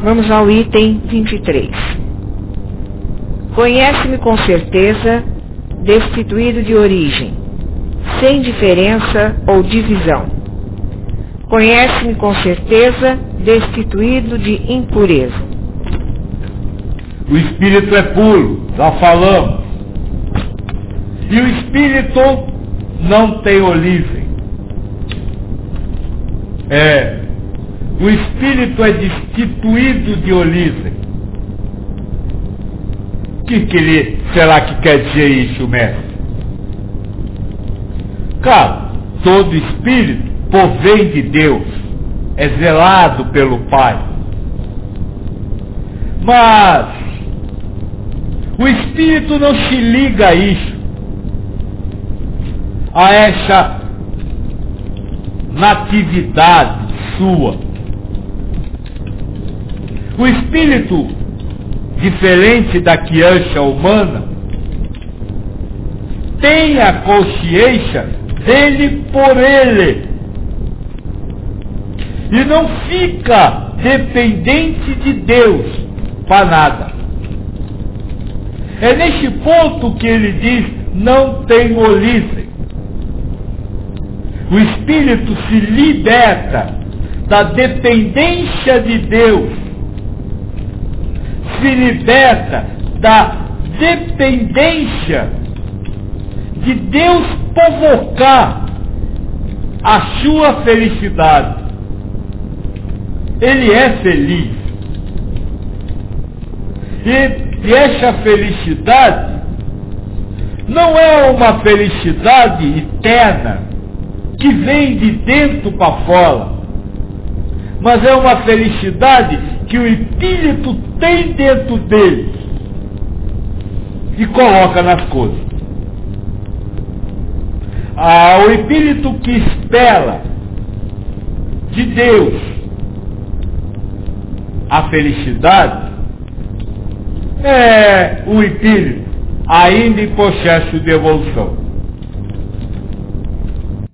Vamos ao item 23. Conhece-me com certeza, destituído de origem, sem diferença ou divisão. Conhece-me com certeza, destituído de impureza. O Espírito é puro, já falamos. E o Espírito não tem origem. O Espírito é destituído de origem. O que será que quer dizer isso, mestre? Claro, todo Espírito provém de Deus, é zelado pelo Pai. Mas o Espírito não se liga a isso, a essa natividade sua. O Espírito, diferente da criança humana, tem a consciência dele por ele. E não fica dependente de Deus para nada. É neste ponto que ele diz, não tem origem. O Espírito se liberta da dependência de Deus, se liberta da dependência de Deus provocar a sua felicidade. Ele é feliz. E essa felicidade não é uma felicidade eterna que vem de dentro para fora, mas é uma felicidade que o Espírito tem dentro dele e coloca nas coisas. O Espírito que espera de Deus a felicidade é o Espírito ainda em processo de evolução.